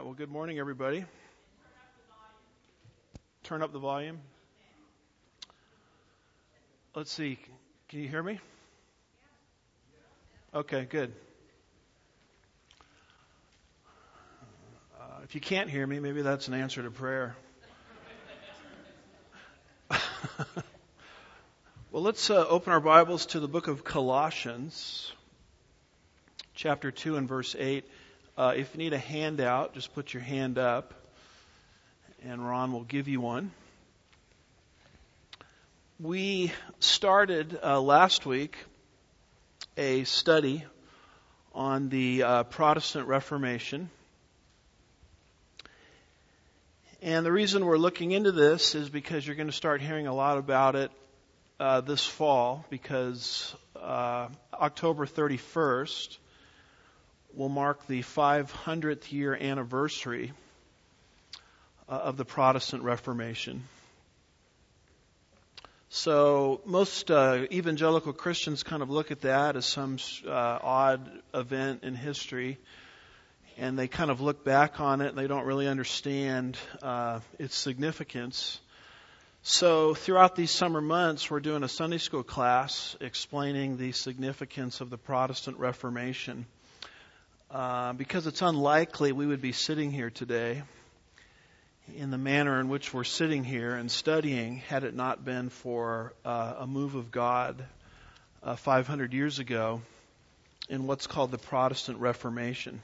Well, good morning, everybody. Turn up the volume. Let's see. Can you hear me? Okay, good. If you can't hear me, maybe that's an answer to prayer. Well, let's open our Bibles to the book of Colossians, chapter 2 and verse 8. If you need a handout, just put your hand up, and Ron will give you one. We started last week a study on the Protestant Reformation. And the reason we're looking into this is because you're going to start hearing a lot about it this fall, because October 31st will mark the 500th year anniversary of the Protestant Reformation. So most evangelical Christians kind of look at that as some odd event in history, and they kind of look back on it and they don't really understand its significance. So throughout these summer months, we're doing a Sunday school class explaining the significance of the Protestant Reformation, because it's unlikely we would be sitting here today in the manner in which we're sitting here and studying had it not been for a move of God 500 years ago in what's called the Protestant Reformation.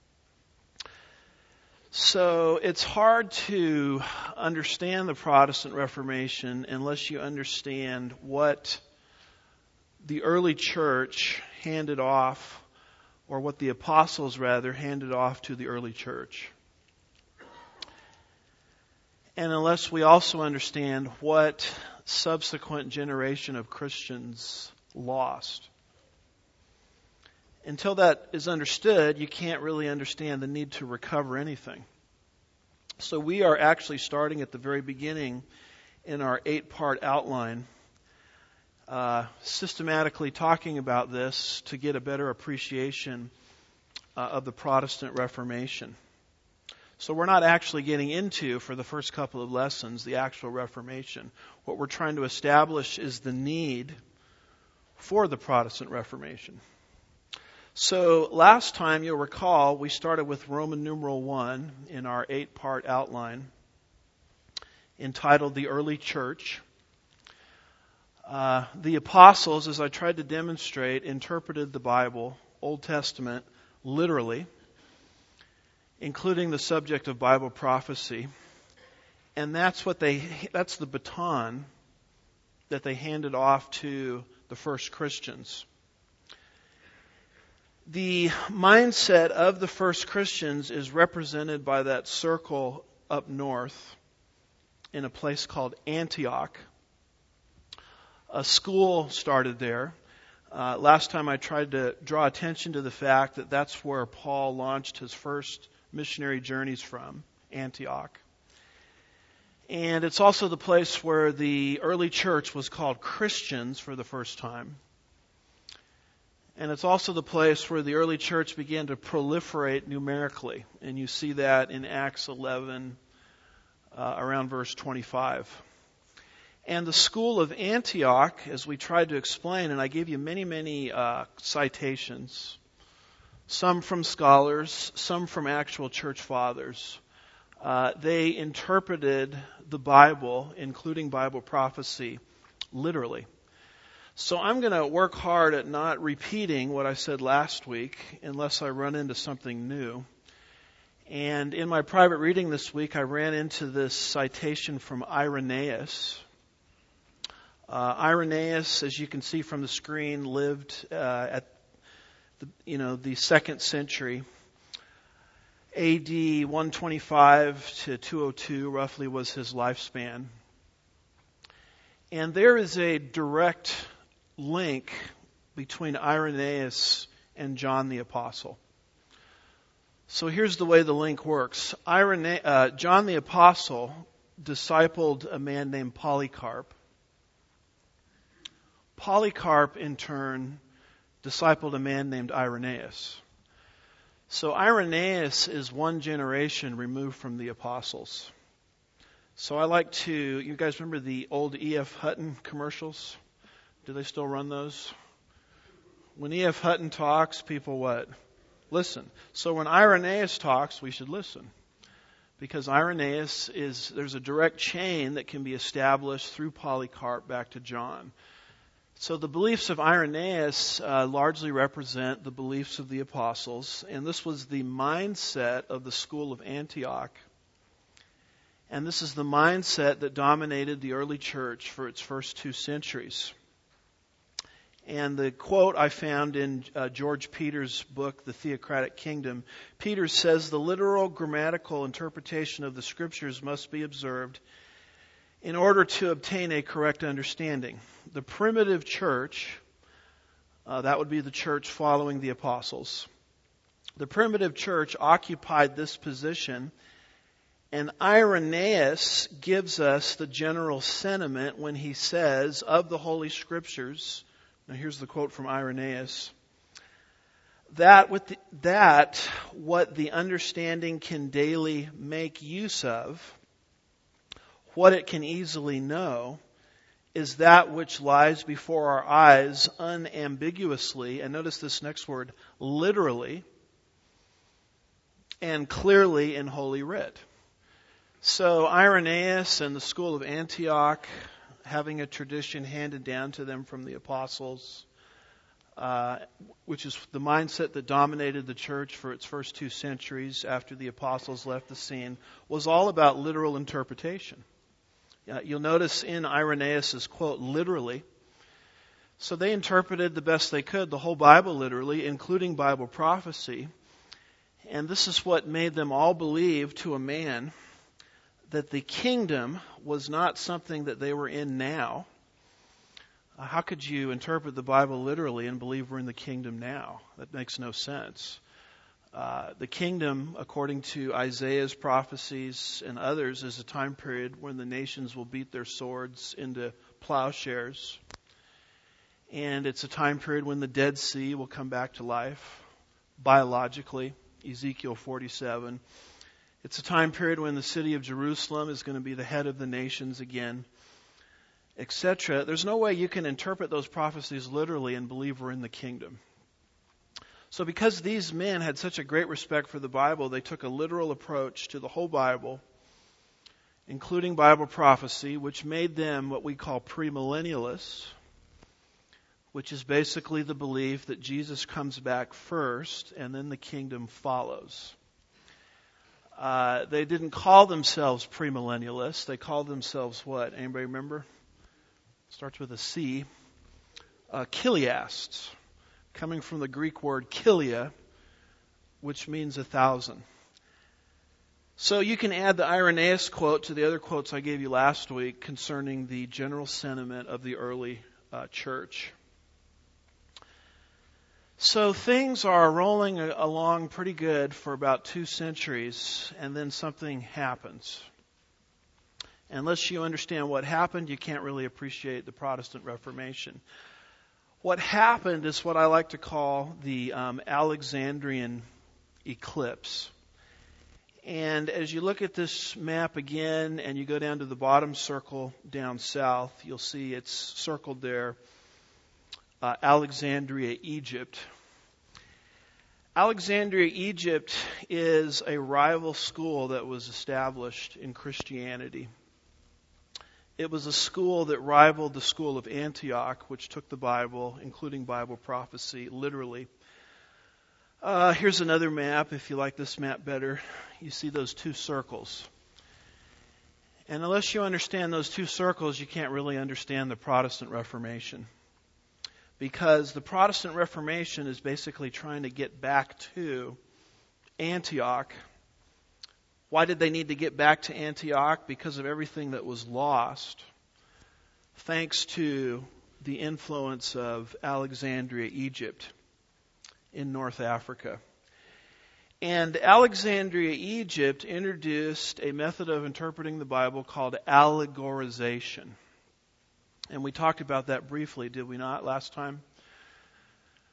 So it's hard to understand the Protestant Reformation unless you understand what the early church handed off, or what the apostles rather handed off to the early church. And unless we also understand what subsequent generation of Christians lost. Until that is understood, you can't really understand the need to recover anything. So we are actually starting at the very beginning in our 8-part outline, systematically talking about this to get a better appreciation of the Protestant Reformation. So we're not actually getting into, for the first couple of lessons, the actual Reformation. What we're trying to establish is the need for the Protestant Reformation. So last time, you'll recall, we started with Roman numeral 1 in our 8-part outline entitled The Early Church. The apostles, as I tried to demonstrate, interpreted the Bible, Old Testament, literally, including the subject of Bible prophecy. And that's the baton that they handed off to the first Christians. The mindset of the first Christians is represented by that circle up north in a place called Antioch. A school started there. Last time I tried to draw attention to the fact that that's where Paul launched his first missionary journeys from, Antioch. And it's also the place where the early church was called Christians for the first time. And it's also the place where the early church began to proliferate numerically. And you see that in Acts 11, around verse 25. And the school of Antioch, as we tried to explain, and I gave you many citations, some from scholars, some from actual church fathers, they interpreted the Bible, including Bible prophecy, literally. So I'm going to work hard at not repeating what I said last week unless I run into something new. And in my private reading this week, I ran into this citation from Irenaeus. Irenaeus, as you can see from the screen, lived at the 2nd century. AD 125 to 202 roughly was his lifespan. And there is a direct link between Irenaeus and John the Apostle. So here's the way the link works. John the Apostle discipled a man named Polycarp. Polycarp, in turn, discipled a man named Irenaeus. So Irenaeus is one generation removed from the apostles. So I like to, you guys remember the old E.F. Hutton commercials? Do they still run those? When E.F. Hutton talks, people what? Listen. So when Irenaeus talks, we should listen. Because Irenaeus there's a direct chain that can be established through Polycarp back to John. So the beliefs of Irenaeus largely represent the beliefs of the apostles, and this was the mindset of the school of Antioch. And this is the mindset that dominated the early church for its first 2 centuries. And the quote I found in George Peters' book, The Theocratic Kingdom, Peters says, "The literal grammatical interpretation of the Scriptures must be observed in order to obtain a correct understanding. The primitive church," that would be the church following the apostles, "the primitive church occupied this position, and Irenaeus gives us the general sentiment when he says of the Holy Scriptures," now here's the quote from Irenaeus, that what the understanding can daily make use of, what it can easily know, is that which lies before our eyes unambiguously," and notice this next word, literally, "and clearly in Holy Writ." So Irenaeus and the school of Antioch, having a tradition handed down to them from the apostles, which is the mindset that dominated the church for its first 2 centuries after the apostles left the scene, was all about literal interpretation. You'll notice in Irenaeus' quote, literally. So they interpreted the best they could the whole Bible literally, including Bible prophecy. And this is what made them all believe to a man that the kingdom was not something that they were in now. How could you interpret the Bible literally and believe we're in the kingdom now? That makes no sense. The kingdom, according to Isaiah's prophecies and others, is a time period when the nations will beat their swords into plowshares. And it's a time period when the Dead Sea will come back to life, biologically, Ezekiel 47. It's a time period when the city of Jerusalem is going to be the head of the nations again, etc. There's no way you can interpret those prophecies literally and believe we're in the kingdom. So because these men had such a great respect for the Bible, they took a literal approach to the whole Bible, including Bible prophecy, which made them what we call premillennialists, which is basically the belief that Jesus comes back first and then the kingdom follows. They didn't call themselves premillennialists. They called themselves what? Anybody remember? Starts with a C. Chiliasts, coming from the Greek word chilia, which means 1,000. So you can add the Irenaeus quote to the other quotes I gave you last week concerning the general sentiment of the early church. So things are rolling along pretty good for about 2 centuries, and then something happens. Unless you understand what happened, you can't really appreciate the Protestant Reformation. What happened is what I like to call the Alexandrian eclipse. And as you look at this map again, and you go down to the bottom circle down south, you'll see it's circled there, Alexandria, Egypt. Alexandria, Egypt is a rival school that was established in Christianity. It was a school that rivaled the school of Antioch, which took the Bible, including Bible prophecy, literally. Here's another map, if you like this map better. You see those 2 circles. And unless you understand those 2 circles, you can't really understand the Protestant Reformation. Because the Protestant Reformation is basically trying to get back to Antioch. Why did they need to get back to Antioch? Because of everything that was lost, thanks to the influence of Alexandria, Egypt, in North Africa. And Alexandria, Egypt introduced a method of interpreting the Bible called allegorization. And we talked about that briefly, did we not, last time?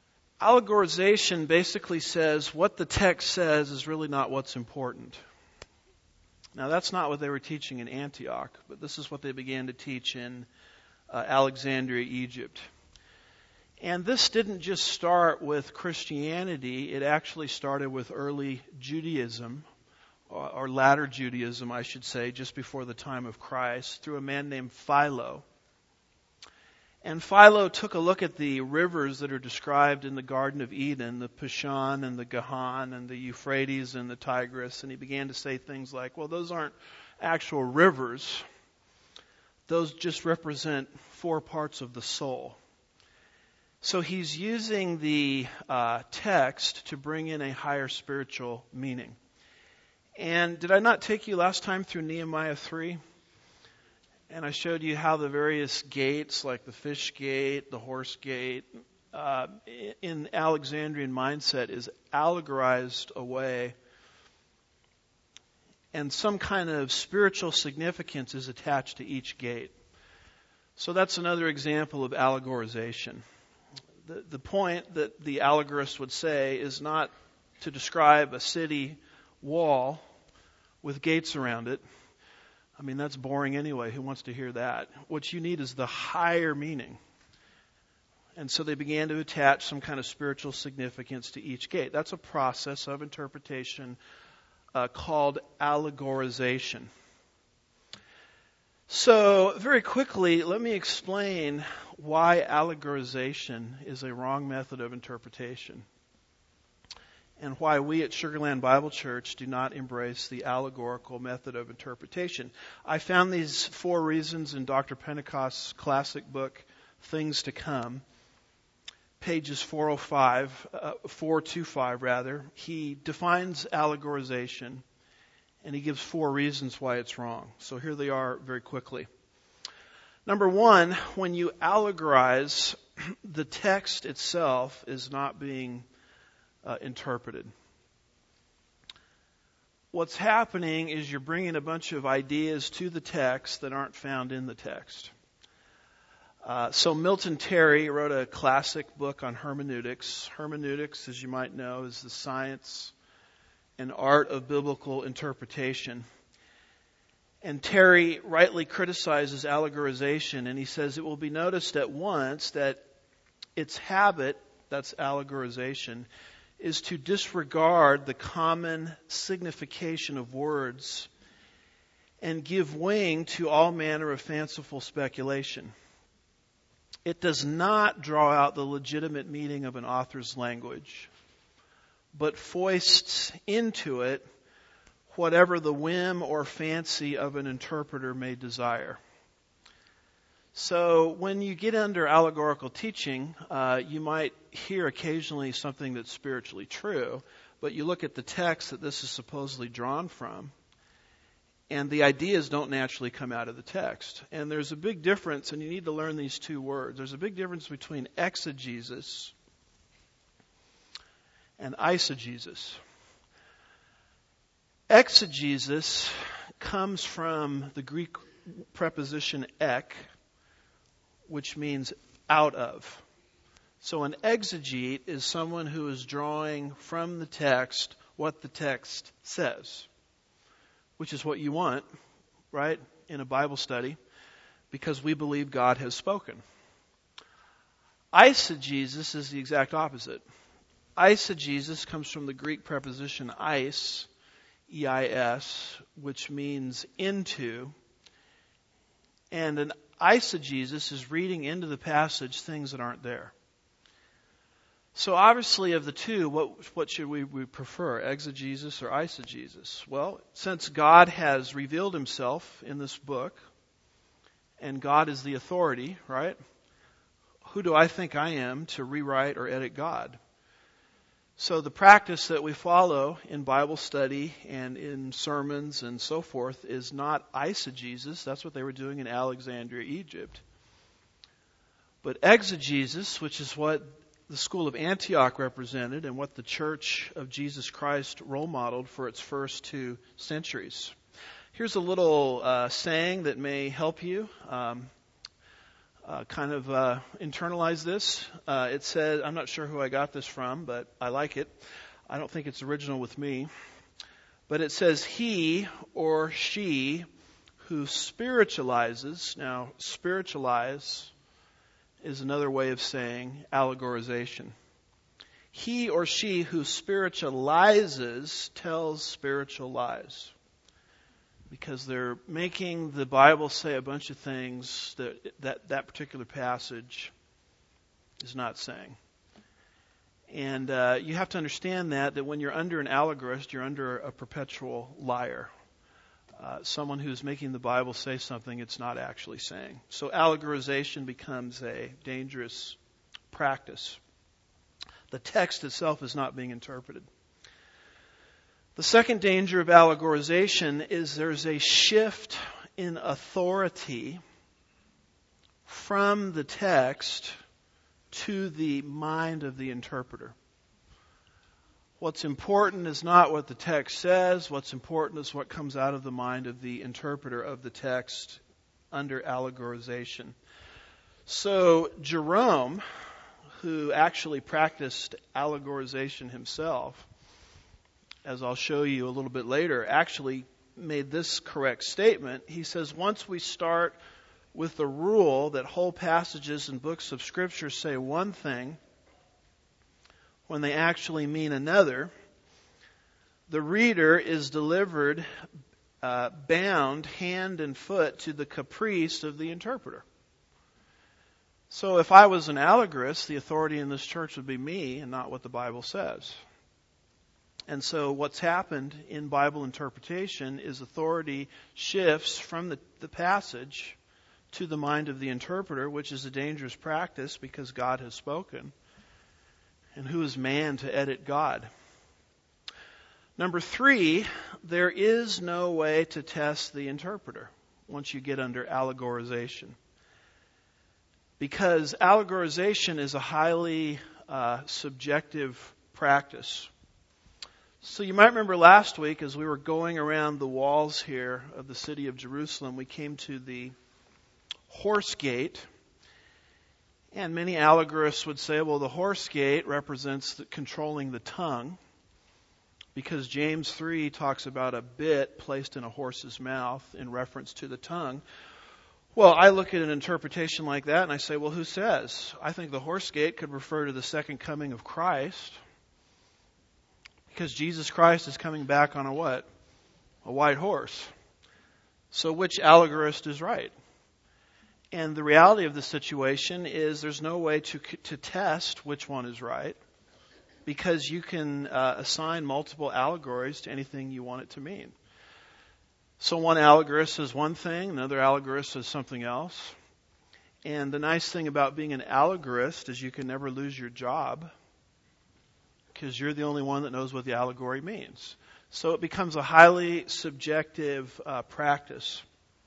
Allegorization basically says what the text says is really not what's important. Now, that's not what they were teaching in Antioch, but this is what they began to teach in Alexandria, Egypt. And this didn't just start with Christianity. It actually started with early Judaism, or latter Judaism, I should say, just before the time of Christ, through a man named Philo. And Philo took a look at the rivers that are described in the Garden of Eden, the Pishon and the Gahan and the Euphrates and the Tigris, and he began to say things like, well, those aren't actual rivers. Those just represent 4 parts of the soul. So he's using the text to bring in a higher spiritual meaning. And did I not take you last time through Nehemiah 3? And I showed you how the various gates, like the fish gate, the horse gate, in Alexandrian mindset is allegorized away. And some kind of spiritual significance is attached to each gate. So that's another example of allegorization. The point that the allegorist would say is not to describe a city wall with gates around it. I mean, that's boring anyway. Who wants to hear that? What you need is the higher meaning. And so they began to attach some kind of spiritual significance to each gate. That's a process of interpretation called allegorization. So, very quickly, let me explain why allegorization is a wrong method of interpretation, and why we at Sugar Land Bible Church do not embrace the allegorical method of interpretation. I found these 4 reasons in Dr. Pentecost's classic book, Things to Come, pages 425 rather. He defines allegorization, and he gives 4 reasons why it's wrong. So here they are very quickly. Number 1, when you allegorize, the text itself is not being interpreted. What's happening is you're bringing a bunch of ideas to the text that aren't found in the text. So Milton Terry wrote a classic book on hermeneutics. Hermeneutics, as you might know, is the science and art of biblical interpretation. And Terry rightly criticizes allegorization, and he says it will be noticed at once that its habit, that's allegorization, is to disregard the common signification of words and give wing to all manner of fanciful speculation. It does not draw out the legitimate meaning of an author's language, but foists into it whatever the whim or fancy of an interpreter may desire. So when you get under allegorical teaching, you might hear occasionally something that's spiritually true, but you look at the text that this is supposedly drawn from, and the ideas don't naturally come out of the text. And there's a big difference, and you need to learn these 2 words. There's a big difference between exegesis and eisegesis. Exegesis comes from the Greek preposition ek, which means out of. So an exegete is someone who is drawing from the text what the text says, which is what you want, right, in a Bible study, because we believe God has spoken. Eisegesis is the exact opposite. Eisegesis comes from the Greek preposition eis, E-I-S, which means into, and an eisegesis is reading into the passage things that aren't there. So obviously of the 2, what should we prefer, exegesis or eisegesis? Well, since God has revealed himself in this book, and God is the authority, right? Who do I think I am to rewrite or edit God? So the practice that we follow in Bible study and in sermons and so forth is not eisegesis. That's what they were doing in Alexandria, Egypt. But exegesis, which is what the school of Antioch represented and what the Church of Jesus Christ role modeled for its first 2 centuries. Here's a little saying that may help you. internalize this. It says, I'm not sure who I got this from, but I like it. I don't think it's original with me. But it says, he or she who spiritualizes. Now, spiritualize is another way of saying allegorization. He or she who spiritualizes tells spiritual lies. Because they're making the Bible say a bunch of things that particular passage is not saying. And you have to understand that when you're under an allegorist, you're under a perpetual liar. Someone who's making the Bible say something it's not actually saying. So allegorization becomes a dangerous practice. The text itself is not being interpreted. The second danger of allegorization is there's a shift in authority from the text to the mind of the interpreter. What's important is not what the text says. What's important is what comes out of the mind of the interpreter of the text under allegorization. So Jerome, who actually practiced allegorization himself, as I'll show you a little bit later, actually made this correct statement. He says, once we start with the rule that whole passages and books of Scripture say one thing when they actually mean another, the reader is delivered bound hand and foot to the caprice of the interpreter. So if I was an allegorist, the authority in this church would be me and not what the Bible says. And so what's happened in Bible interpretation is authority shifts from the passage to the mind of the interpreter, which is a dangerous practice because God has spoken. And who is man to edit God? Number 3, there is no way to test the interpreter once you get under allegorization. Because allegorization is a highly subjective practice. So you might remember last week as we were going around the walls here of the city of Jerusalem, we came to the horse gate. And many allegorists would say, well, the horse gate represents controlling the tongue, because James 3 talks about a bit placed in a horse's mouth in reference to the tongue. Well, I look at an interpretation like that and I say, well, who says? I think the horse gate could refer to the second coming of Christ, because Jesus Christ is coming back on a what? A white horse. So which allegorist is right? And the reality of the situation is there's no way to test which one is right, because you can assign multiple allegories to anything you want it to mean. So one allegorist says one thing, another allegorist says something else. And the nice thing about being an allegorist is you can never lose your job, because you're the only one that knows what the allegory means. So it becomes a highly subjective practice.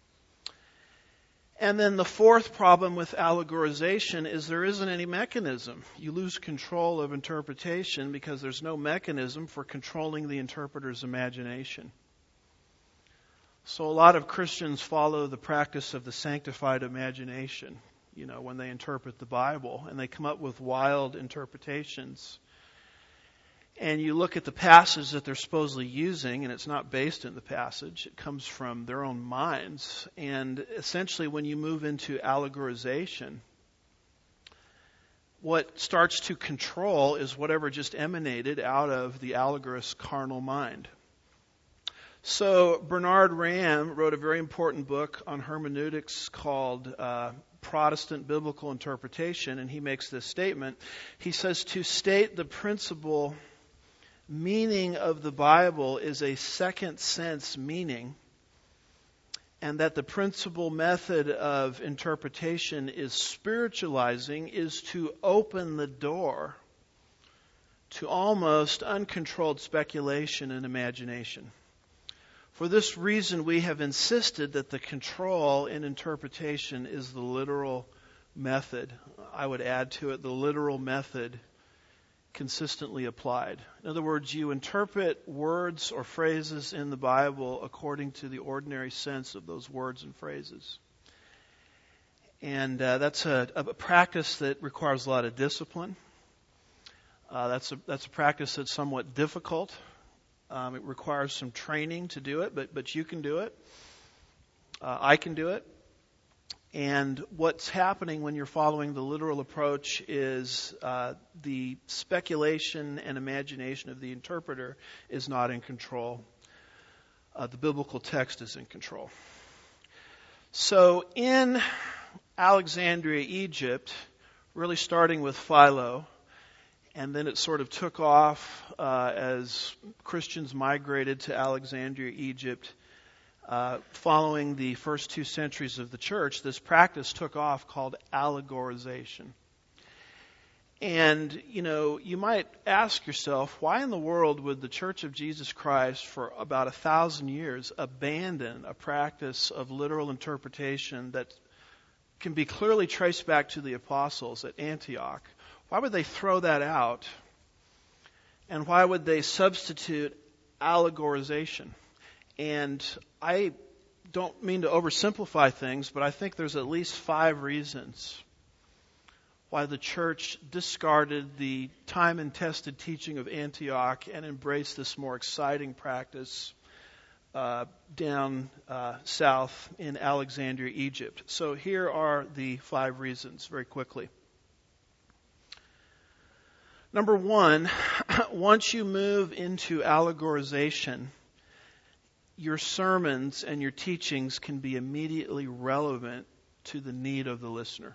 And then the fourth problem with allegorization is there isn't any mechanism. You lose control of interpretation because there's no mechanism for controlling the interpreter's imagination. So a lot of Christians follow the practice of the sanctified imagination, when they interpret the Bible, and they come up with wild interpretations. And you look at the passage that they're supposedly using, and it's not based in the passage. It comes from their own minds. And essentially, when you move into allegorization, what starts to control is whatever just emanated out of the allegorist's carnal mind. So Bernard Ramm wrote a very important book on hermeneutics called Protestant Biblical Interpretation, and he makes this statement. He says, to state the principal meaning of the Bible is a second sense meaning, and that the principal method of interpretation is spiritualizing, is to open the door to almost uncontrolled speculation and imagination. For this reason, we have insisted that the control in interpretation is the literal method. I would add to it the literal method consistently applied. In other words, you interpret words or phrases in the Bible according to the ordinary sense of those words and phrases. And that's a practice that requires a lot of discipline. That's a practice that's somewhat difficult. It requires some training to do it, but you can do it. I can do it. And what's happening when you're following the literal approach is the speculation and imagination of the interpreter is not in control. The biblical text is in control. So in Alexandria, Egypt, really starting with Philo, and then it sort of took off as Christians migrated to Alexandria, Egypt. Following the first 2 centuries of the church, this practice took off called allegorization. And, you might ask yourself, why in the world would the Church of Jesus Christ for about 1,000 years abandon a practice of literal interpretation that can be clearly traced back to the apostles at Antioch? Why would they throw that out? And why would they substitute allegorization? And I don't mean to oversimplify things, but I think there's at least 5 reasons why the church discarded the time and tested teaching of Antioch and embraced this more exciting practice down south in Alexandria, Egypt. So here are the 5 reasons very quickly. Number 1, once you move into allegorization, your sermons and your teachings can be immediately relevant to the need of the listener.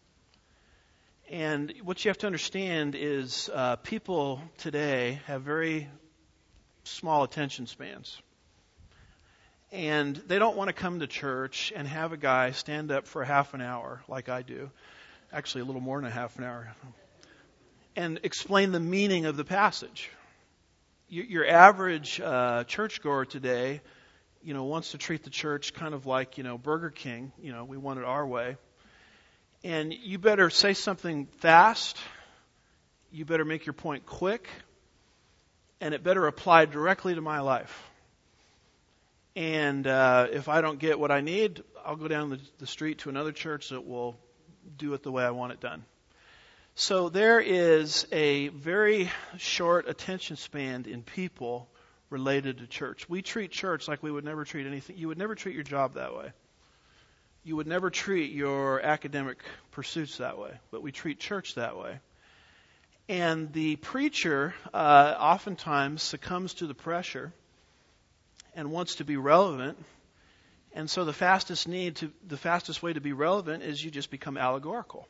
And what you have to understand is people today have very small attention spans. And they don't want to come to church and have a guy stand up for half an hour like I do, actually a little more than a half an hour, and explain the meaning of the passage. Your average churchgoer today, wants to treat the church kind of like, Burger King. We want it our way. And you better say something fast. You better make your point quick. And it better apply directly to my life. And if I don't get what I need, I'll go down the street to another church that will do it the way I want it done. So there is a very short attention span in people related to church. We treat church like we would never treat anything. You would never treat your job that way. You would never treat your academic pursuits that way. But we treat church that way. And the preacher oftentimes succumbs to the pressure and wants to be relevant. And so the fastest way to be relevant is you just become allegorical.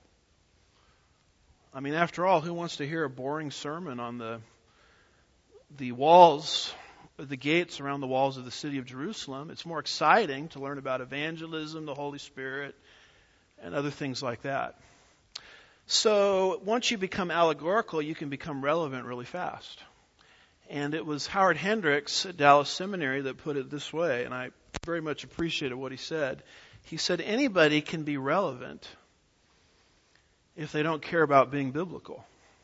I mean, after all, who wants to hear a boring sermon on the walls, the gates around the walls of the city of Jerusalem? It's more exciting to learn about evangelism, the Holy Spirit, and other things like that. So once you become allegorical, you can become relevant really fast. And it was Howard Hendricks at Dallas Seminary that put it this way, and I very much appreciated what he said. He said, anybody can be relevant if they don't care about being biblical.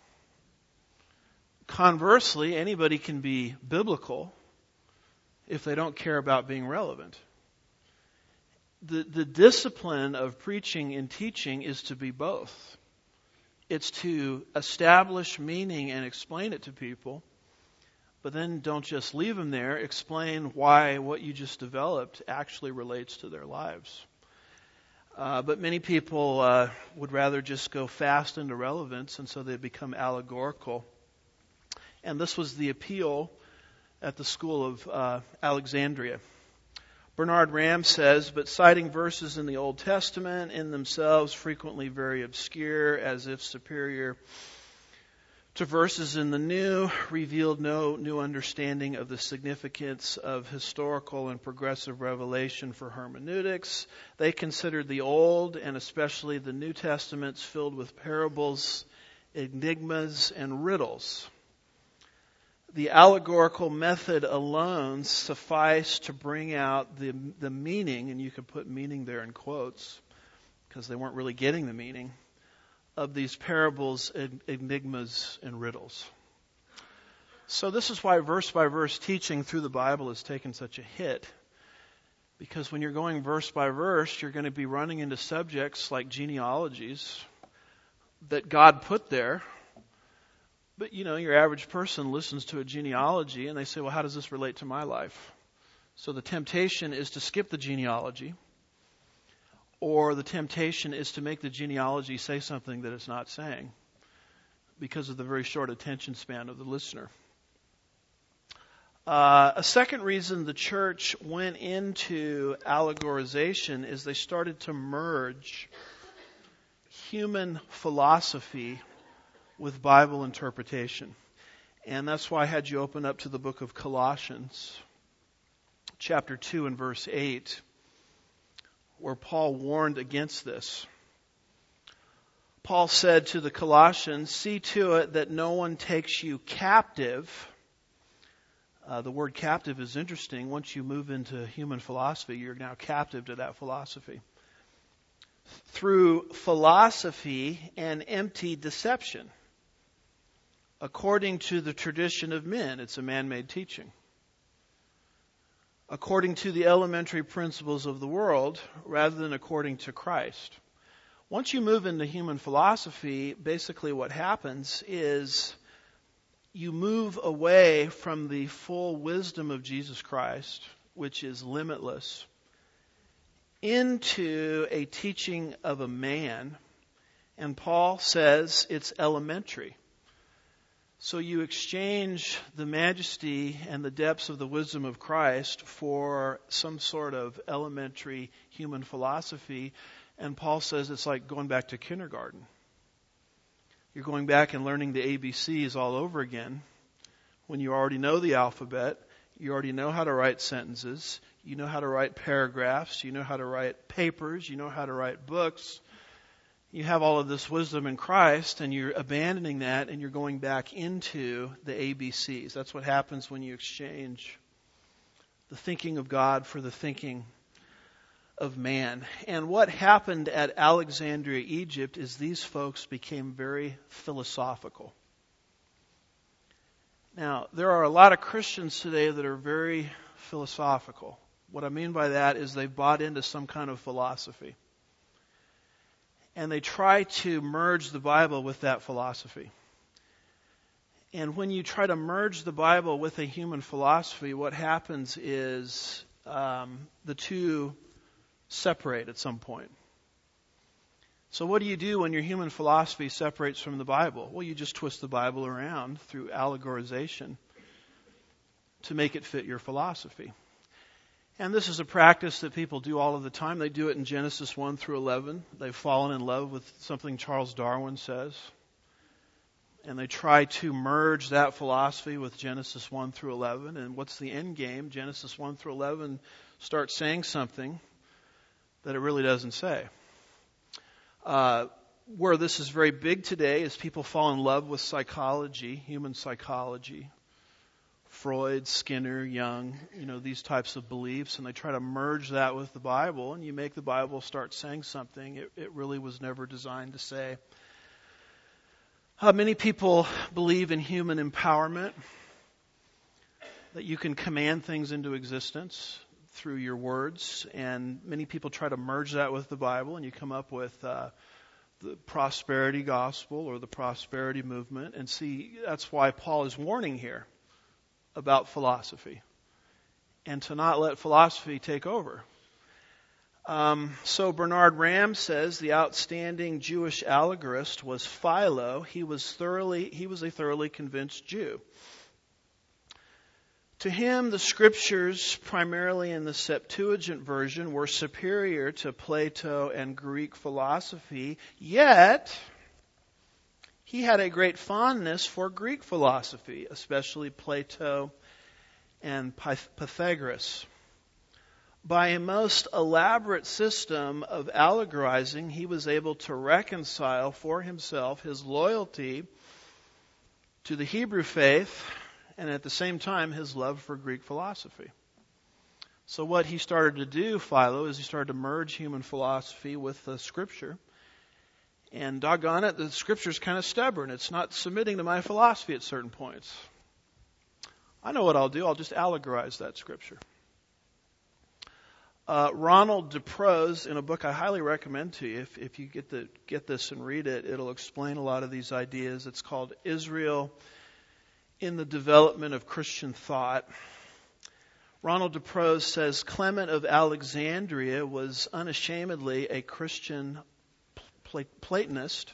Conversely, anybody can be biblical if they don't care about being relevant. The discipline of preaching and teaching is to be both. It's to establish meaning and explain it to people, but then don't just leave them there. Explain why what you just developed actually relates to their lives. But many people would rather just go fast into relevance, and so they become allegorical. And this was the appeal at the school of Alexandria. Bernard Ram says, but citing verses in the Old Testament, in themselves frequently very obscure, as if superior to verses in the New, revealed no new understanding of the significance of historical and progressive revelation for hermeneutics. They considered the Old, and especially the New Testaments, filled with parables, enigmas, and riddles. The allegorical method alone sufficed to bring out the meaning, and you could put meaning there in quotes, because they weren't really getting the meaning, of these parables, enigmas, and riddles. So this is why verse by verse teaching through the Bible has taken such a hit. Because when you're going verse by verse, you're going to be running into subjects like genealogies that God put there. But, your average person listens to a genealogy and they say, well, how does this relate to my life? So the temptation is to skip the genealogy, or the temptation is to make the genealogy say something that it's not saying because of the very short attention span of the listener. A second reason the church went into allegorization is they started to merge human philosophy with Bible interpretation. And that's why I had you open up to the book of Colossians, chapter 2 and verse 8, where Paul warned against this. Paul said to the Colossians, "See to it that no one takes you captive." The word captive is interesting. Once you move into human philosophy, you're now captive to that philosophy. Through philosophy and empty deception, according to the tradition of men. It's a man-made teaching. According to the elementary principles of the world, rather than according to Christ. Once you move into human philosophy, basically what happens is you move away from the full wisdom of Jesus Christ, which is limitless, into a teaching of a man. And Paul says it's elementary. So you exchange the majesty and the depths of the wisdom of Christ for some sort of elementary human philosophy. And Paul says it's like going back to kindergarten. You're going back and learning the ABCs all over again when you already know the alphabet. You already know how to write sentences. You know how to write paragraphs. You know how to write papers. You know how to write books. You have all of this wisdom in Christ, and you're abandoning that, and you're going back into the ABCs. That's what happens when you exchange the thinking of God for the thinking of man. And what happened at Alexandria, Egypt, is these folks became very philosophical. Now, there are a lot of Christians today that are very philosophical. What I mean by that is they've bought into some kind of philosophy. And they try to merge the Bible with that philosophy. And when you try to merge the Bible with a human philosophy, what happens is the two separate at some point. So what do you do when your human philosophy separates from the Bible? Well, you just twist the Bible around through allegorization to make it fit your philosophy. And this is a practice that people do all of the time. They do it in Genesis 1 through 11. They've fallen in love with something Charles Darwin says. And they try to merge that philosophy with Genesis 1 through 11. And what's the end game? Genesis 1 through 11 starts saying something that it really doesn't say. Where this is very big today is people fall in love with psychology, human psychology. Freud, Skinner, Jung, these types of beliefs, and they try to merge that with the Bible, and you make the Bible start saying something it really was never designed to say. Many people believe in human empowerment, that you can command things into existence through your words, and many people try to merge that with the Bible, and you come up with the prosperity gospel or the prosperity movement. And see, that's why Paul is warning here about philosophy and to not let philosophy take over. So Bernard Ramm says the outstanding Jewish allegorist was Philo. He was a thoroughly convinced Jew. To him, the scriptures, primarily in the Septuagint version, were superior to Plato and Greek philosophy, yet he had a great fondness for Greek philosophy, especially Plato and Pythagoras. By a most elaborate system of allegorizing, he was able to reconcile for himself his loyalty to the Hebrew faith and at the same time his love for Greek philosophy. So what he started to do, Philo, is he started to merge human philosophy with the Scripture. And doggone it, the Scripture's kind of stubborn. It's not submitting to my philosophy at certain points. I know what I'll do. I'll just allegorize that Scripture. Ronald DeProse, in a book I highly recommend to you, if you get this and read it, it'll explain a lot of these ideas. It's called Israel in the Development of Christian Thought. Ronald DeProse says Clement of Alexandria was unashamedly a Christian Platonist.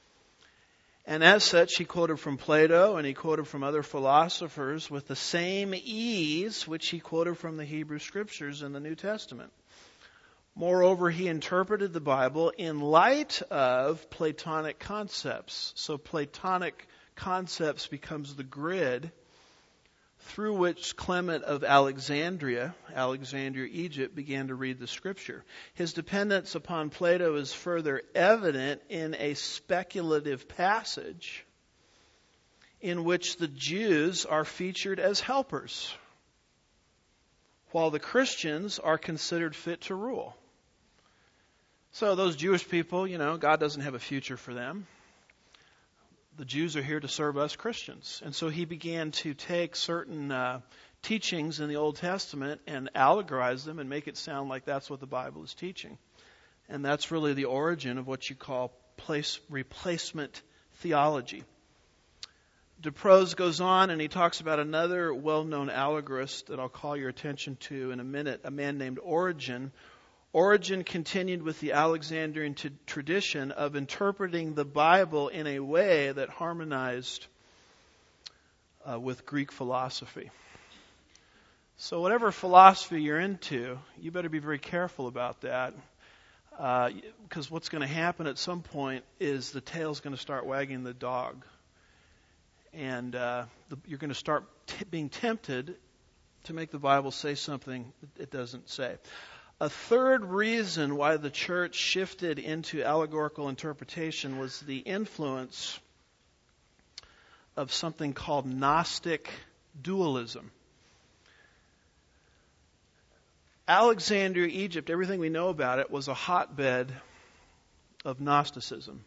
And as such, he quoted from Plato and he quoted from other philosophers with the same ease which he quoted from the Hebrew Scriptures in the New Testament. Moreover, he interpreted the Bible in light of Platonic concepts. So Platonic concepts becomes the grid through which Clement of Alexandria, Egypt, began to read the Scripture. His dependence upon Plato is further evident in a speculative passage in which the Jews are featured as helpers, while the Christians are considered fit to rule. So those Jewish people, God doesn't have a future for them. The Jews are here to serve us Christians. And so he began to take certain teachings in the Old Testament and allegorize them and make it sound like that's what the Bible is teaching. And that's really the origin of what you call replacement theology. DeProse goes on and he talks about another well-known allegorist that I'll call your attention to in a minute, a man named Origen. Origen continued with the Alexandrian tradition of interpreting the Bible in a way that harmonized with Greek philosophy. So whatever philosophy you're into, you better be very careful about that, because what's going to happen at some point is the tail's going to start wagging the dog, and you're going to start being tempted to make the Bible say something it doesn't say. A third reason why the church shifted into allegorical interpretation was the influence of something called Gnostic dualism. Alexandria, Egypt, everything we know about it, was a hotbed of Gnosticism.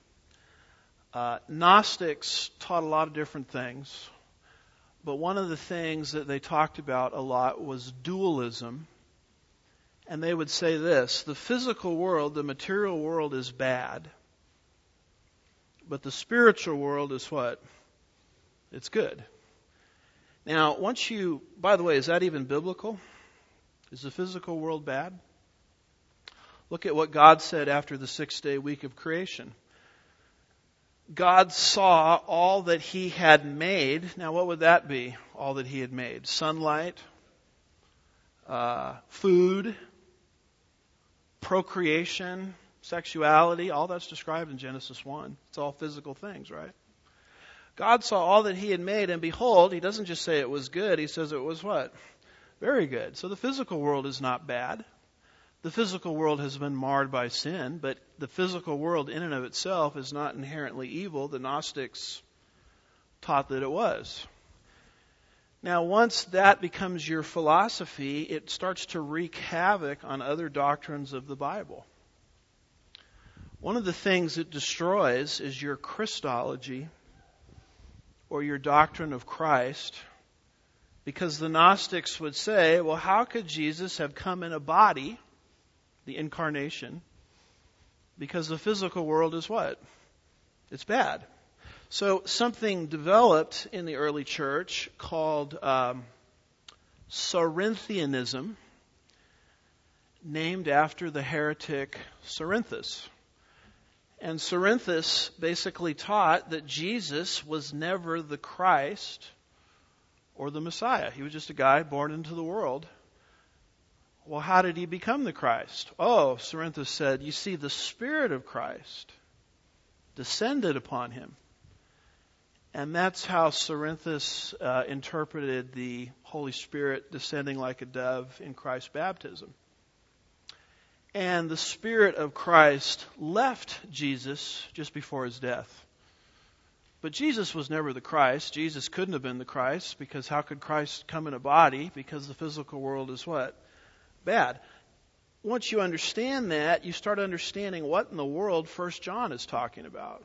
Gnostics taught a lot of different things, but one of the things that they talked about a lot was dualism. And they would say this: the physical world, the material world is bad, but the spiritual world is what? It's good. Now, by the way, is that even biblical? Is the physical world bad? Look at what God said after the 6-day week of creation. God saw all that He had made. Now, what would that be, all that He had made? Sunlight, food, procreation, sexuality, all that's described in Genesis 1. It's all physical things, right? God saw all that He had made, and behold, He doesn't just say it was good, He says it was what? Very good. So the physical world is not bad. The physical world has been marred by sin, but the physical world in and of itself is not inherently evil. The Gnostics taught that it was. Now, once that becomes your philosophy, it starts to wreak havoc on other doctrines of the Bible. One of the things it destroys is your Christology, or your doctrine of Christ, because the Gnostics would say, well, how could Jesus have come in a body, the incarnation, because the physical world is what? It's bad. So something developed in the early church called Cerinthianism, named after the heretic Cerinthus. And Cerinthus basically taught that Jesus was never the Christ or the Messiah. He was just a guy born into the world. Well, how did he become the Christ? Oh, Cerinthus said, you see, the Spirit of Christ descended upon him. And that's how Cerinthus interpreted the Holy Spirit descending like a dove in Christ's baptism. And the Spirit of Christ left Jesus just before His death. But Jesus was never the Christ. Jesus couldn't have been the Christ, because how could Christ come in a body? Because the physical world is what? Bad. Once you understand that, you start understanding what in the world 1 John is talking about.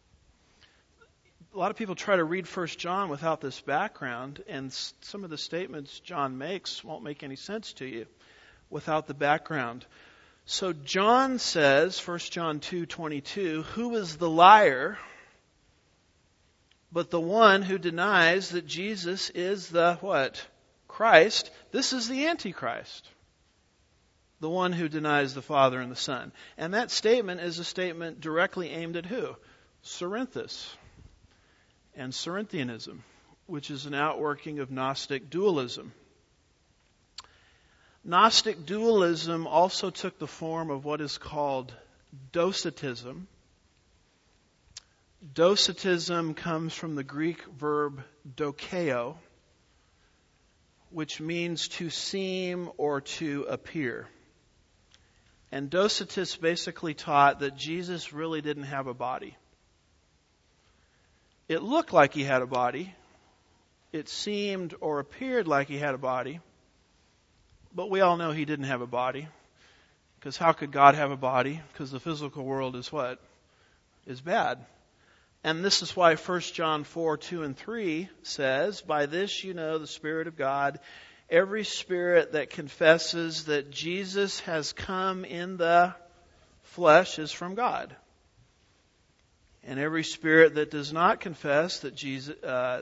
A lot of people try to read 1 John without this background, and some of the statements John makes won't make any sense to you. without the background. So John says, 1 John 2:22, who is the liar but the one who denies that Jesus is the what? Christ. This is the Antichrist. The one who denies the Father and the Son. And that statement is a statement directly aimed at who? Cerinthus and Cerinthianism, which is an outworking of Gnostic dualism. Gnostic dualism also took the form of what is called Docetism. Docetism comes from the Greek verb dokeo, which means to seem or to appear. And Docetists basically taught that Jesus really didn't have a body. It looked like he had a body. It seemed or appeared like he had a body. But we all know he didn't have a body. Because how could God have a body? Because the physical world is what? Is bad. And this is why 1 John 4:2 and 3 says, by this you know the Spirit of God. Every spirit that confesses that Jesus has come in the flesh is from God. And every spirit that does not confess that Jesus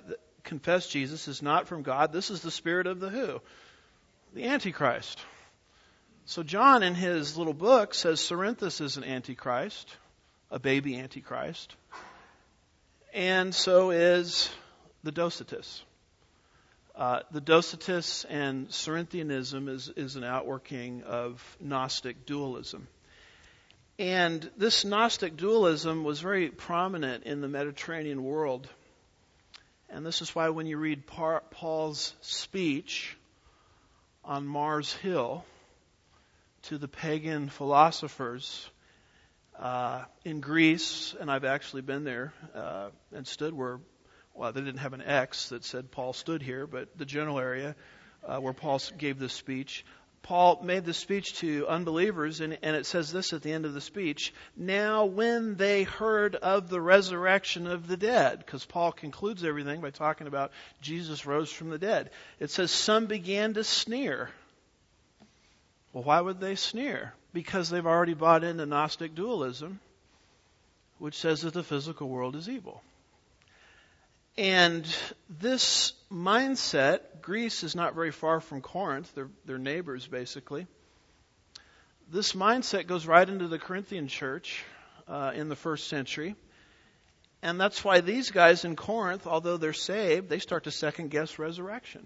is not from God, this is the spirit of the who? The Antichrist. So John in his little book says Cerinthus is an Antichrist, a baby Antichrist. And so is the Docetists. The Docetists and Cerinthianism is an outworking of Gnostic dualism. And this Gnostic dualism was very prominent in the Mediterranean world. And this is why when you read Paul's speech on Mars Hill to the pagan philosophers in Greece, and I've actually been there and stood where, well, they didn't have an X that said Paul stood here, but the general area where Paul gave this speech. Paul made this speech to unbelievers, and it says this at the end of the speech, now when they heard of the resurrection of the dead, because Paul concludes everything by talking about Jesus rose from the dead. It says some began to sneer. Well, why would they sneer? Because they've already bought into Gnostic dualism, which says that the physical world is evil. And this mindset, Greece is not very far from Corinth. They're neighbors, basically. This mindset goes right into the Corinthian church in the first century. And that's why these guys in Corinth, although they're saved, they start to second-guess resurrection.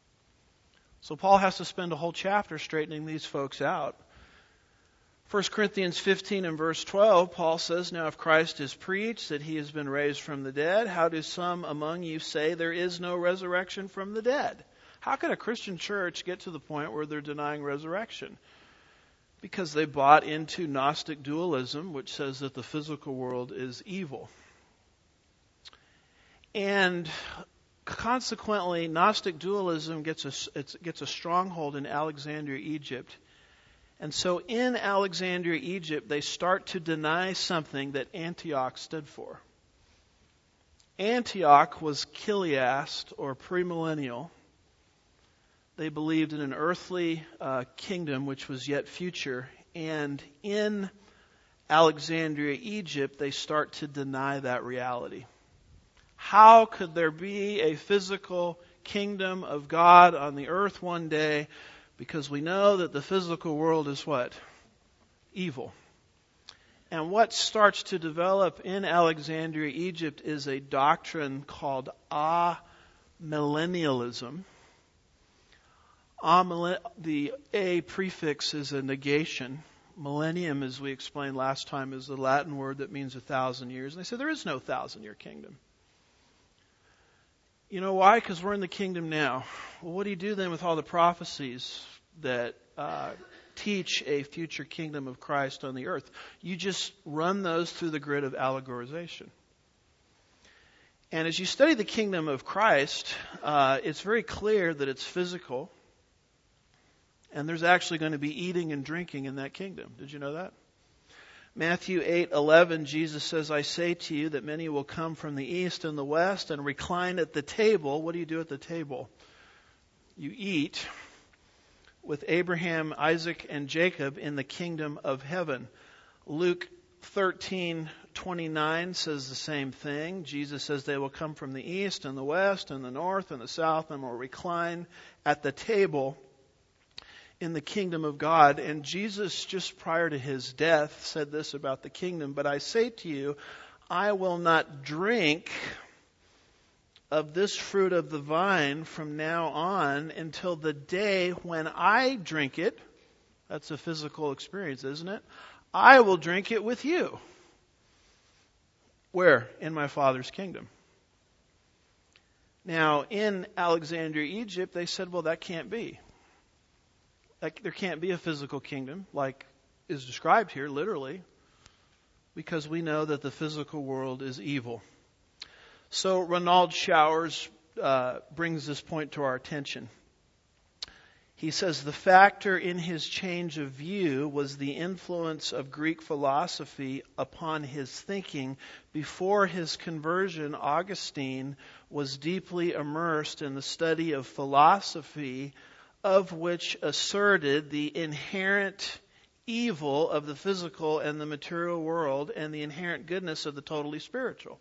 So Paul has to spend a whole chapter straightening these folks out. 1 Corinthians 15 and verse 12, Paul says, now if Christ is preached that he has been raised from the dead, how do some among you say there is no resurrection from the dead? How can a Christian church get to the point where they're denying resurrection? Because they bought into Gnostic dualism, which says that the physical world is evil. And consequently, Gnostic dualism gets a stronghold in Alexandria, Egypt. And so in Alexandria, Egypt, they start to deny something that Antioch stood for. Antioch was Chiliast, or premillennial. They believed in an earthly kingdom which was yet future. And in Alexandria, Egypt, they start to deny that reality. How could there be a physical kingdom of God on the earth one day? Because we know that the physical world is what? Evil. And what starts to develop in Alexandria, Egypt is a doctrine called amillennialism. The A prefix is a negation. Millennium, as we explained last time, is the Latin word that means 1,000 years. And they say there is no 1,000-year kingdom. You know why? Because we're in the kingdom now. Well, what do you do then with all the prophecies that teach a future kingdom of Christ on the earth? You just run those through the grid of allegorization. And as you study the kingdom of Christ, it's very clear that it's physical. And there's actually going to be eating and drinking in that kingdom. Did you know that? Matthew 8:11, Jesus says, I say to you that many will come from the east and the west and recline at the table. What do you do at the table? You eat with Abraham, Isaac, and Jacob in the kingdom of heaven. Luke 13:29 says the same thing. Jesus says they will come from the east and the west and the north and the south and will recline at the table in the kingdom of God. And Jesus, just prior to his death, said this about the kingdom, "But I say to you, I will not drink of this fruit of the vine from now on until the day when I drink it." That's a physical experience, isn't it? "I will drink it with you." Where? In my Father's kingdom. Now, in Alexandria, Egypt, they said, well, that can't be. There can't be a physical kingdom like is described here, literally, because we know that the physical world is evil. So Ronald Showers brings this point to our attention. He says the factor in his change of view was the influence of Greek philosophy upon his thinking. Before his conversion, Augustine was deeply immersed in the study of philosophy, of which asserted the inherent evil of the physical and the material world and the inherent goodness of the totally spiritual.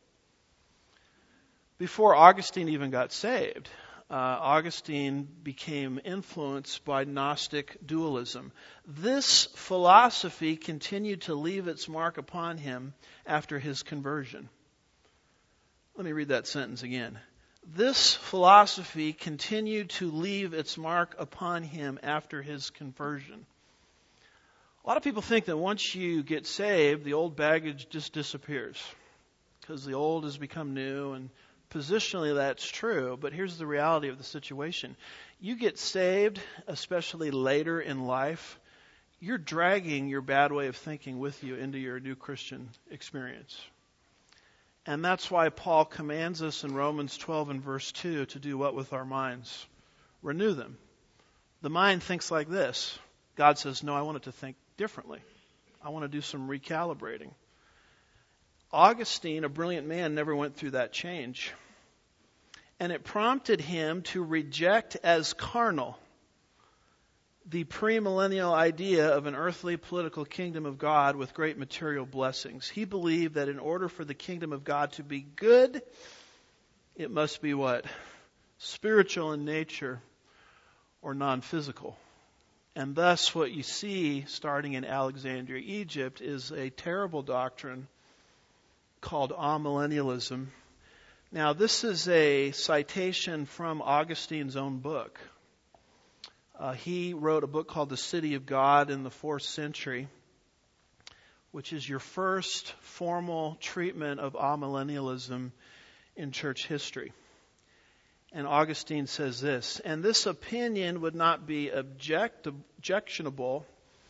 Before Augustine even got saved, Augustine became influenced by Gnostic dualism. This philosophy continued to leave its mark upon him after his conversion. Let me read that sentence again. This philosophy continued to leave its mark upon him after his conversion. A lot of people think that once you get saved, the old baggage just disappears because the old has become new, and positionally that's true, but here's the reality of the situation. You get saved, especially later in life, you're dragging your bad way of thinking with you into your new Christian experience. And that's why Paul commands us in Romans 12 and verse 2 to do what with our minds? Renew them. The mind thinks like this. God says, no, I want it to think differently. I want to do some recalibrating. Augustine, a brilliant man, never went through that change. And it prompted him to reject as carnal the premillennial idea of an earthly political kingdom of God with great material blessings. He believed that in order for the kingdom of God to be good, it must be what? Spiritual in nature or non-physical. And thus what you see starting in Alexandria, Egypt, is a terrible doctrine called amillennialism. Now, this is a citation from Augustine's own book. He wrote a book called The City of God in the 4th century, which is your first formal treatment of amillennialism in church history. And Augustine says this, "And this opinion would not be objectionable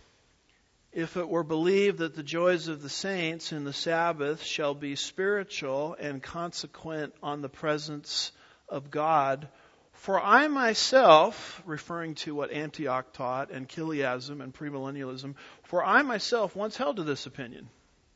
if it were believed that the joys of the saints in the Sabbath shall be spiritual and consequent on the presence of God. For I myself," referring to what Antioch taught and Chiliasm and premillennialism, "for I myself once held to this opinion."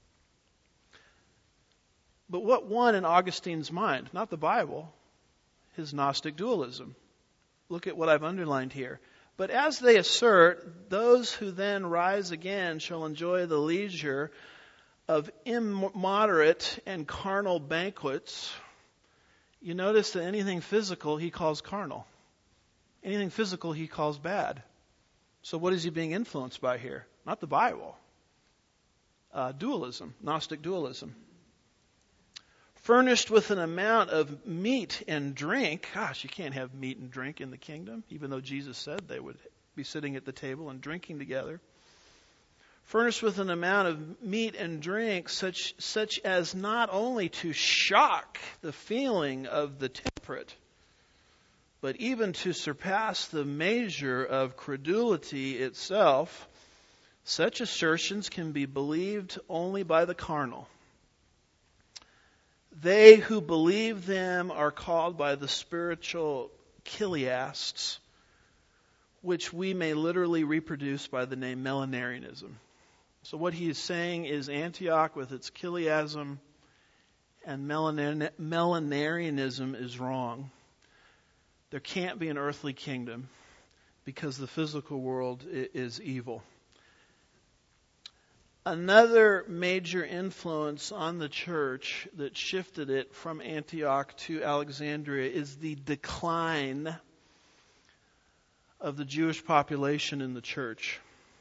But what won in Augustine's mind? Not the Bible, his Gnostic dualism. Look at what I've underlined here. "But as they assert, those who then rise again shall enjoy the leisure of immoderate and carnal banquets." You notice that anything physical he calls carnal. Anything physical he calls bad. So what is he being influenced by here? Not the Bible. Dualism, Gnostic dualism. "Furnished with an amount of meat and drink." Gosh, you can't have meat and drink in the kingdom, even though Jesus said they would be sitting at the table and drinking together. "Furnished with an amount of meat and drink such as not only to shock the feeling of the temperate, but even to surpass the measure of credulity itself. Such assertions can be believed only by the carnal. They who believe them are called by the spiritual chiliasts, which we may literally reproduce by the name millenarianism." So what he is saying is Antioch with its chiliasm and millenarianism is wrong. There can't be an earthly kingdom because the physical world is evil. Another major influence on the church that shifted it from Antioch to Alexandria is the decline of the Jewish population in the church.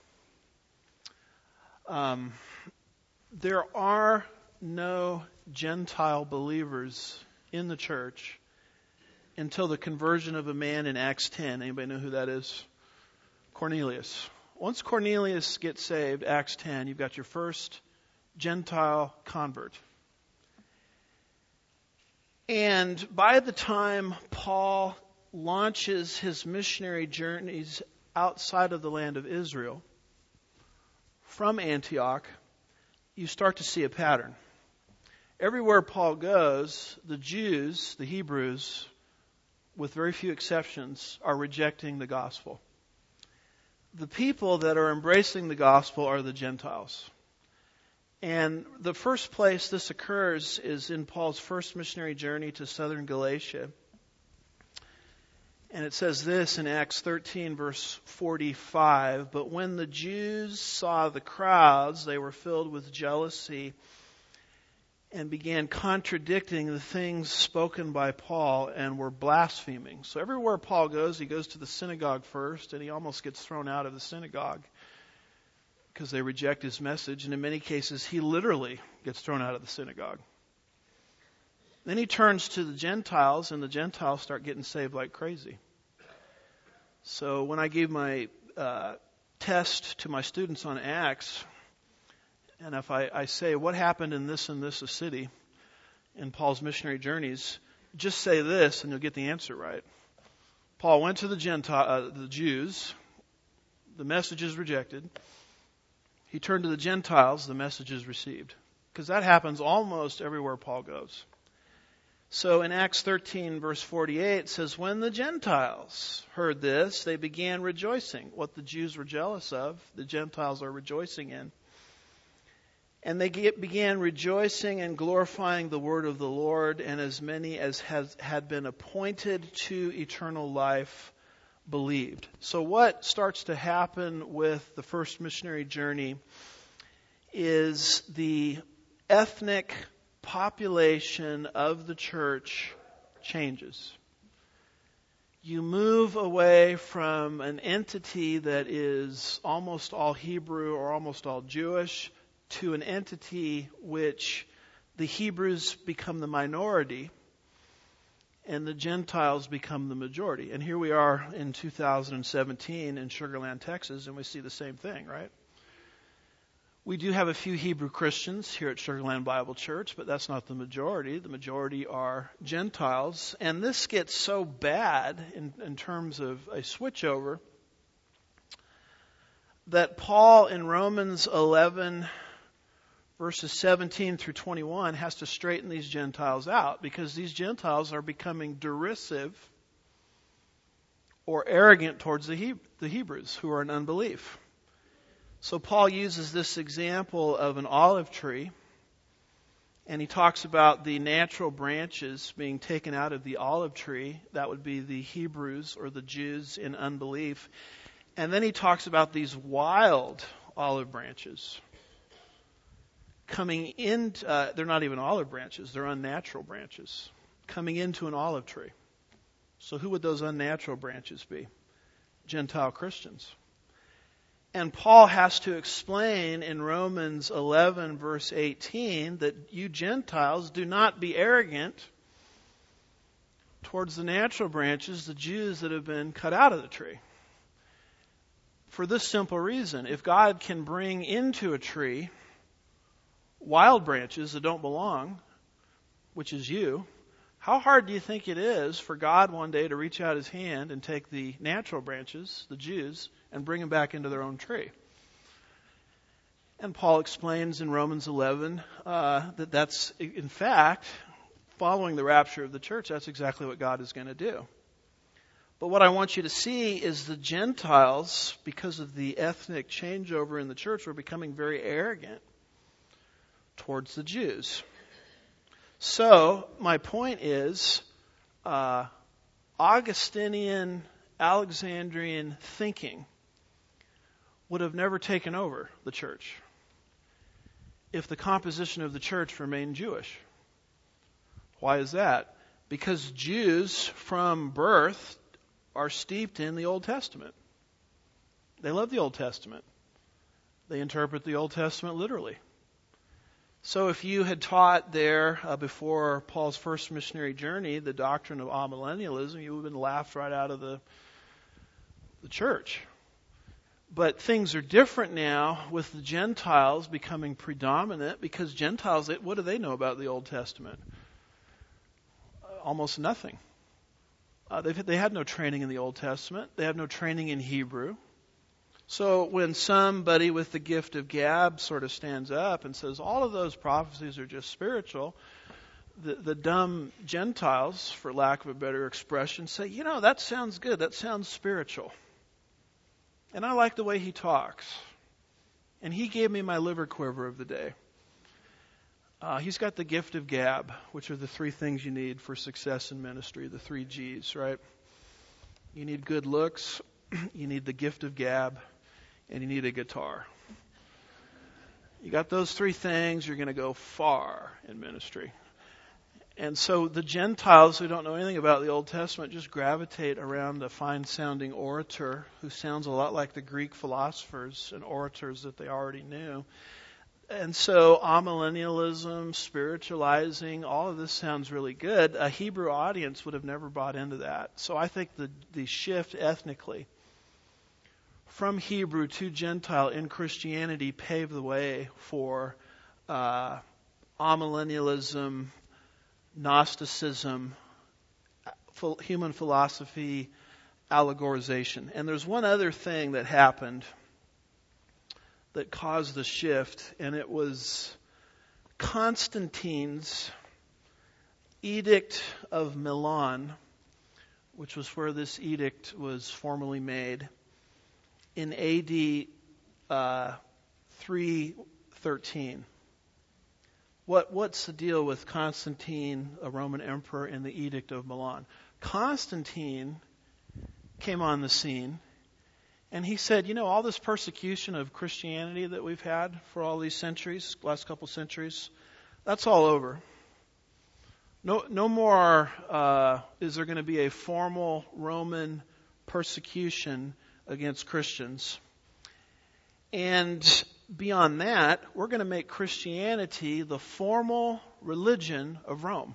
There are no Gentile believers in the church until the conversion of a man in Acts 10. Anybody know who that is? Cornelius. Once Cornelius gets saved, Acts 10, you've got your first Gentile convert. And by the time Paul launches his missionary journeys outside of the land of Israel, from Antioch, you start to see a pattern. Everywhere Paul goes, the Jews, the Hebrews, with very few exceptions, are rejecting the gospel. The people that are embracing the gospel are the Gentiles. And the first place this occurs is in Paul's first missionary journey to southern Galatia. And it says this in Acts 13, verse 45, "But when the Jews saw the crowds, they were filled with jealousy and began contradicting the things spoken by Paul and were blaspheming." So everywhere Paul goes, he goes to the synagogue first, and he almost gets thrown out of the synagogue because they reject his message. And in many cases, he literally gets thrown out of the synagogue. Then he turns to the Gentiles, and the Gentiles start getting saved like crazy. So when I gave my test to my students on Acts, and if I say, what happened in this and this city in Paul's missionary journeys, just say this and you'll get the answer right. Paul went to the Jews, the message is rejected. He turned to the Gentiles, the message is received. Because that happens almost everywhere Paul goes. So in Acts 13, verse 48, it says, "When the Gentiles heard this, they began rejoicing." What the Jews were jealous of, the Gentiles are rejoicing in. "And they began rejoicing and glorifying the word of the Lord, and as many as had been appointed to eternal life believed." So what starts to happen with the first missionary journey is the ethnic population of the church changes. You move away from an entity that is almost all Hebrew or almost all Jewish to an entity which the Hebrews become the minority and the Gentiles become the majority. And here we are in 2017 in Sugar Land, Texas, and we see the same thing, right? We do have a few Hebrew Christians here at Sugar Land Bible Church, but that's not the majority. The majority are Gentiles. And this gets so bad in terms of a switchover that Paul in Romans 11, verses 17 through 21, has to straighten these Gentiles out because these Gentiles are becoming derisive or arrogant towards the Hebrews who are in unbelief. So Paul uses this example of an olive tree, and he talks about the natural branches being taken out of the olive tree. That would be the Hebrews or the Jews in unbelief. And then he talks about these wild olive branches coming in. They're not even olive branches. They're unnatural branches coming into an olive tree. So who would those unnatural branches be? Gentile Christians. And Paul has to explain in Romans 11, verse 18, that you Gentiles do not be arrogant towards the natural branches, the Jews that have been cut out of the tree. For this simple reason, if God can bring into a tree wild branches that don't belong, which is you, how hard do you think it is for God one day to reach out his hand and take the natural branches, the Jews, and bring them back into their own tree? And Paul explains in Romans 11 that that's, in fact, following the rapture of the church, that's exactly what God is going to do. But what I want you to see is the Gentiles, because of the ethnic changeover in the church, were becoming very arrogant towards the Jews. So, my point is, Augustinian Alexandrian thinking would have never taken over the church if the composition of the church remained Jewish. Why is that? Because Jews from birth are steeped in the Old Testament. They love the Old Testament. They interpret the Old Testament literally. So if you had taught there before Paul's first missionary journey the doctrine of amillennialism, you would have been laughed right out of the church. But things are different now with the Gentiles becoming predominant, because Gentiles, what do they know about the Old Testament? Almost nothing. They had no training in the Old Testament. They have no training in Hebrew. So when somebody with the gift of gab sort of stands up and says all of those prophecies are just spiritual, the dumb Gentiles, for lack of a better expression, say, that sounds good. That sounds spiritual. And I like the way he talks. And he gave me my liver quiver of the day. He's got the gift of gab, which are the three things you need for success in ministry, the 3 G's, right? You need good looks, you need the gift of gab, and you need a guitar. You got those 3 things, you're going to go far in ministry. And so the Gentiles who don't know anything about the Old Testament just gravitate around a fine-sounding orator who sounds a lot like the Greek philosophers and orators that they already knew. And so amillennialism, spiritualizing, all of this sounds really good. A Hebrew audience would have never bought into that. So I think the shift ethnically from Hebrew to Gentile in Christianity paved the way for amillennialism, Gnosticism, human philosophy, allegorization. And there's one other thing that happened that caused the shift, and it was Constantine's Edict of Milan, which was where this edict was formally made, in AD 313. What's the deal with Constantine, a Roman emperor, and the Edict of Milan? Constantine came on the scene, and he said, all this persecution of Christianity that we've had for all these centuries, last couple centuries, that's all over. No more is there going to be a formal Roman persecution against Christians. And beyond that, we're going to make Christianity the formal religion of Rome.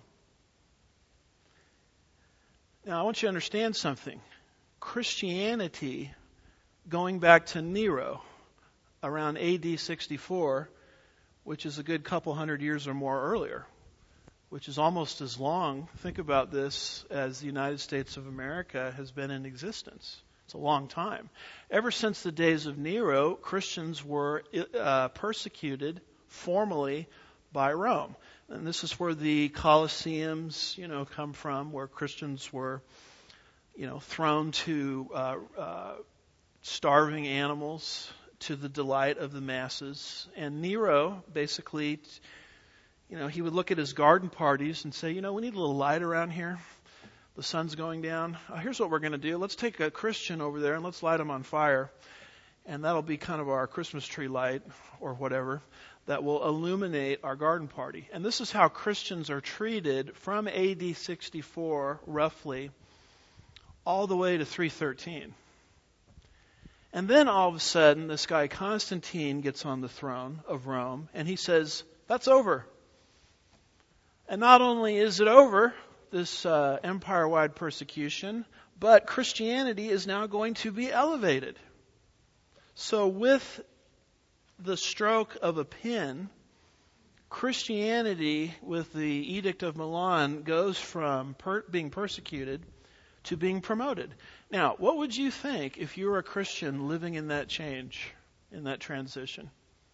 Now, I want you to understand something. Christianity, going back to Nero, around AD 64, which is a good couple hundred years or more earlier, which is almost as long, think about this, as the United States of America has been in existence. It's a long time. Ever since the days of Nero, Christians were persecuted formally by Rome. And this is where the Colosseums, come from, where Christians were, thrown to starving animals to the delight of the masses. And Nero, basically, he would look at his garden parties and say, we need a little light around here. The sun's going down. Here's what we're going to do. Let's take a Christian over there and let's light him on fire. And that'll be kind of our Christmas tree light or whatever that will illuminate our garden party. And this is how Christians are treated from AD 64, roughly, all the way to 313. And then all of a sudden, this guy Constantine gets on the throne of Rome, and he says, that's over. And not only is it over, this empire-wide persecution, but Christianity is now going to be elevated. So with the stroke of a pen, Christianity, with the Edict of Milan, goes from being persecuted to being promoted. Now, what would you think if you were a Christian living in that change, in that transition?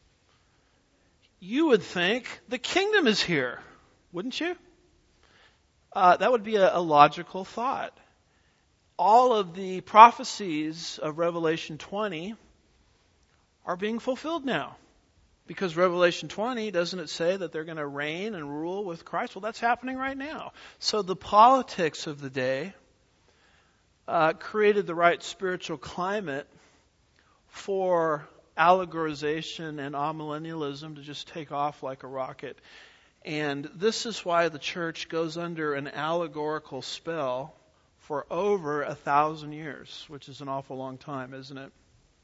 You would think the kingdom is here, wouldn't you? That would be a logical thought. All of the prophecies of Revelation 20 are being fulfilled now. Because Revelation 20, doesn't it say that they're going to reign and rule with Christ? Well, that's happening right now. So the politics of the day created the right spiritual climate for allegorization and amillennialism to just take off like a rocket. And this is why the church goes under an allegorical spell for over 1,000 years, which is an awful long time, isn't it?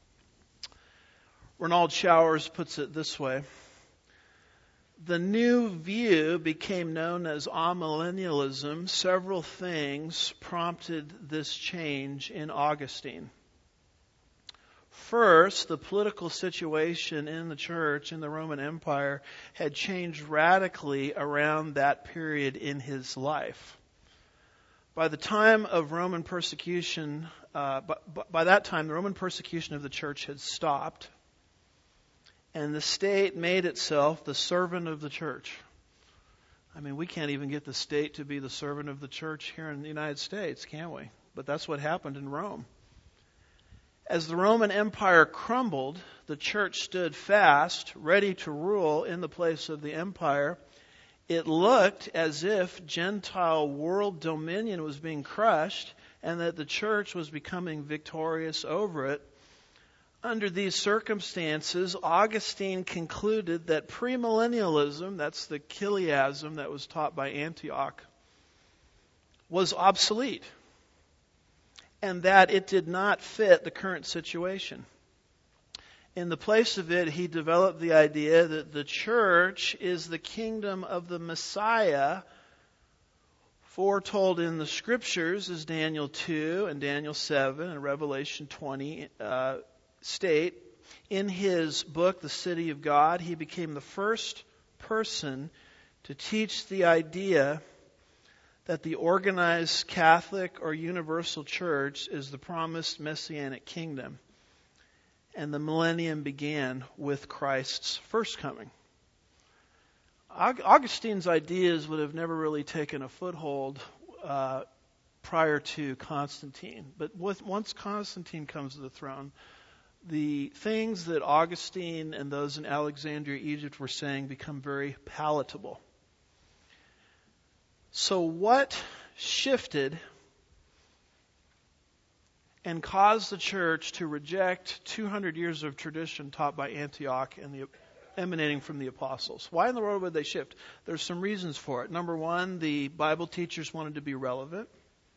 Ronald Showers puts it this way: the new view became known as amillennialism. Several things prompted this change in Augustine. First, the political situation in the church, in the Roman Empire, had changed radically around that period in his life. By the time of Roman persecution, by that time, the Roman persecution of the church had stopped, and the state made itself the servant of the church. I mean, we can't even get the state to be the servant of the church here in the United States, can we? But that's what happened in Rome. As the Roman Empire crumbled, the church stood fast, ready to rule in the place of the empire. It looked as if Gentile world dominion was being crushed and that the church was becoming victorious over it. Under these circumstances, Augustine concluded that premillennialism, that's the chiliasm that was taught by Antioch, was obsolete, and that it did not fit the current situation. In the place of it, he developed the idea that the church is the kingdom of the Messiah, foretold in the Scriptures as Daniel 2 and Daniel 7 and Revelation 20 state. In his book, The City of God, he became the first person to teach the idea that the organized Catholic or universal church is the promised messianic kingdom. And the millennium began with Christ's first coming. Augustine's ideas would have never really taken a foothold prior to Constantine. But once Constantine comes to the throne, the things that Augustine and those in Alexandria, Egypt were saying become very palatable. So what shifted and caused the church to reject 200 years of tradition taught by Antioch and emanating from the apostles? Why in the world would they shift? There's some reasons for it. Number one, the Bible teachers wanted to be relevant.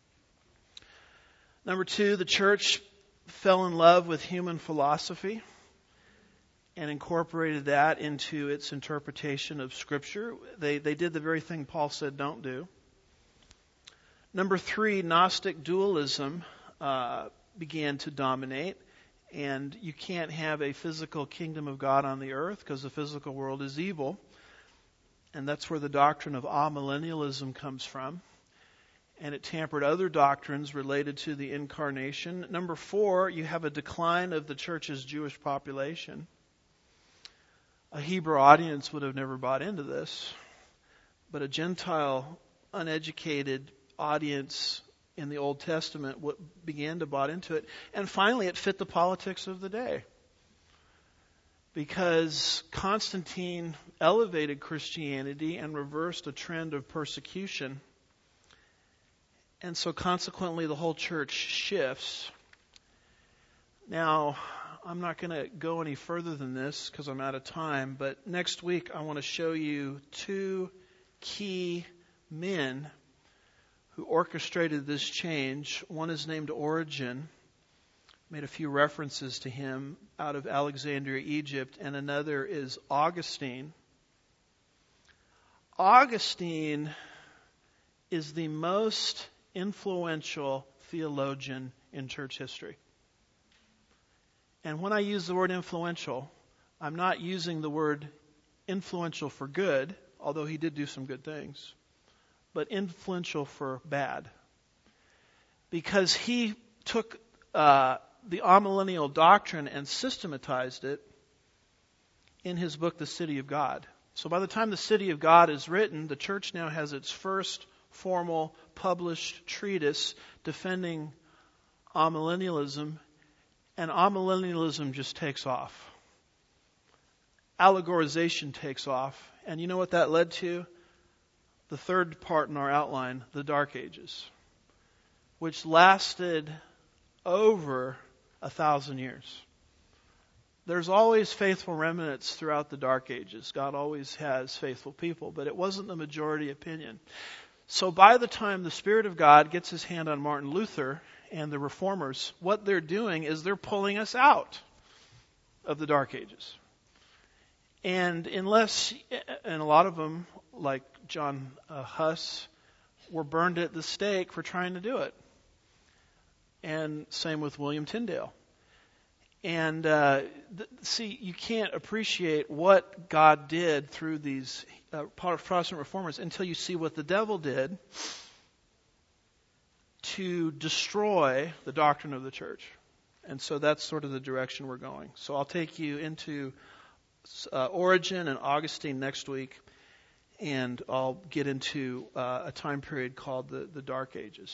Number two, the church fell in love with human philosophy and incorporated that into its interpretation of Scripture. They did the very thing Paul said don't do. Number three, Gnostic dualism began to dominate, and you can't have a physical kingdom of God on the earth because the physical world is evil, and that's where the doctrine of amillennialism comes from, and it tampered other doctrines related to the incarnation. Number four, you have a decline of the church's Jewish population. A Hebrew audience would have never bought into this, but a Gentile, uneducated audience in the Old Testament began to buy into it. And finally, it fit the politics of the day, because Constantine elevated Christianity and reversed a trend of persecution. And so consequently, the whole church shifts. Now, I'm not going to go any further than this because I'm out of time, but next week I want to show you two key men who orchestrated this change. One is named Origen, made a few references to him out of Alexandria, Egypt, and another is Augustine. Augustine is the most influential theologian in church history. And when I use the word influential, I'm not using the word influential for good, although he did do some good things, but influential for bad. Because he took the amillennial doctrine and systematized it in his book, The City of God. So by the time The City of God is written, the church now has its first formal published treatise defending amillennialism, and amillennialism just takes off. Allegorization takes off. And you know what that led to? The third part in our outline, the Dark Ages. which lasted over 1,000 years. There's always faithful remnants throughout the Dark Ages. God always has faithful people, but it wasn't the majority opinion. So by the time the Spirit of God gets his hand on Martin Luther and the Reformers, what they're doing is they're pulling us out of the Dark Ages. And a lot of them, like John Huss, were burned at the stake for trying to do it. And same with William Tyndale. And you can't appreciate what God did through these Protestant reformers until you see what the devil did to destroy the doctrine of the church. And so that's sort of the direction we're going. So I'll take you into Origen and Augustine next week, and I'll get into a time period called the Dark Ages.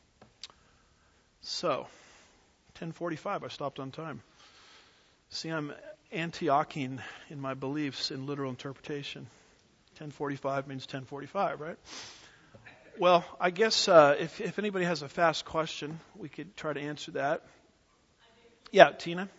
So, 10:45, I stopped on time. See, I'm Antiochene in my beliefs in literal interpretation. 10:45 means 10:45, right? Well, I guess if anybody has a fast question, we could try to answer that. Yeah, Tina?